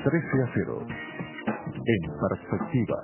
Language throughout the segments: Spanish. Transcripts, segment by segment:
13-0. En perspectiva.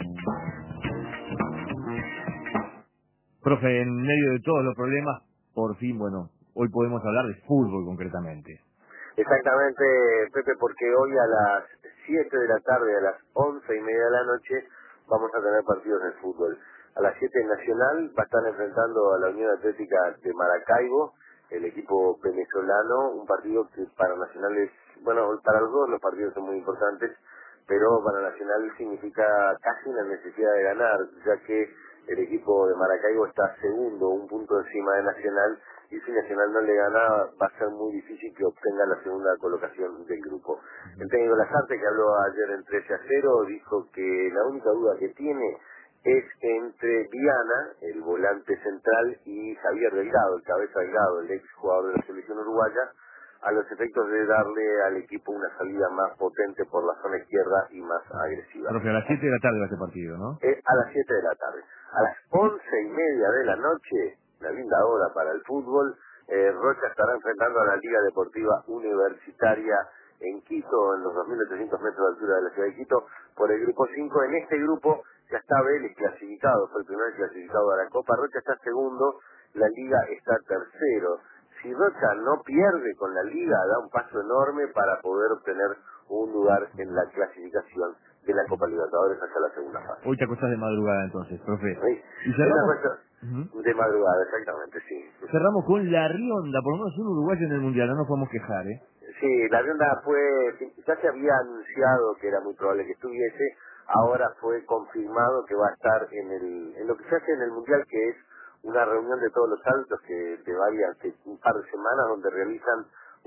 Profe, en medio de todos los problemas, por fin, bueno, hoy podemos hablar de fútbol concretamente. Exactamente, Pepe, porque hoy a las 7 de la tarde, a las 11:30 de la noche, vamos a tener partidos de fútbol. A las 7 Nacional va a estar enfrentando a la Unión Atlética de Maracaibo, el equipo venezolano, un partido que para Nacional es, bueno, para los dos los partidos son muy importantes, pero para Nacional significa casi una necesidad de ganar, ya que el equipo de Maracaibo está segundo, un punto encima de Nacional, y si Nacional no le gana va a ser muy difícil que obtenga la segunda colocación del grupo. El técnico Lazarte, que habló ayer en 13-0, dijo que la única duda que tiene es entre Viana, el volante central, y Javier Delgado, el cabeza Delgado, el ex jugador de la selección uruguaya, a los efectos de darle al equipo una salida más potente por la zona izquierda y más agresiva. Profe, a las 7 de la tarde va este partido, ¿no? A las 7 de la tarde. A las 11:30 de la noche, una linda hora para el fútbol, Rocha estará enfrentando a la Liga Deportiva Universitaria en Quito, en los 2.800 metros de altura de la ciudad de Quito, por el grupo 5. En este grupo ya está Vélez clasificado, fue el primer clasificado a la Copa. Rocha está segundo, la Liga está tercero. Si Rocha no pierde con la Liga, da un paso enorme para poder obtener un lugar en la clasificación de la Copa Libertadores hacia la segunda fase. Hoy te acostás de madrugada entonces, profe. ¿Sí? Y Es una cerramos, cuestión de madrugada, exactamente, sí. cerramos con la Rionda, por lo menos un uruguayo en el Mundial, no nos podemos quejar, ¿eh? Sí, la ronda ya se había anunciado que era muy probable que estuviese, ahora fue confirmado que va a estar en lo que se hace en el Mundial, que es una reunión de todos los árbitros que un par de semanas, donde realizan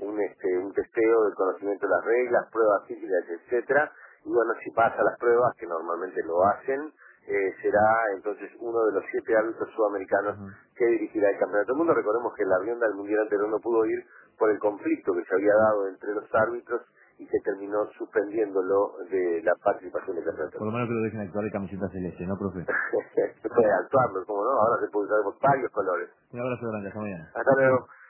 un testeo del conocimiento de las reglas, pruebas físicas, etcétera, y bueno, si pasa las pruebas, que normalmente lo hacen, será entonces uno de los 7 árbitros sudamericanos que dirigirá el Campeonato del Mundo. Recordemos que la Rionda del Mundial anterior no pudo ir por el conflicto que se había dado entre los árbitros y que terminó suspendiéndolo de la participación del Campeonato Por del lo Mundo. menos que lo dejen actuar de camiseta celeste, ¿no, profe? Se puede actuarlo, como no, ahora se puede usar varios colores. Un abrazo grande, hasta mañana. Hasta luego.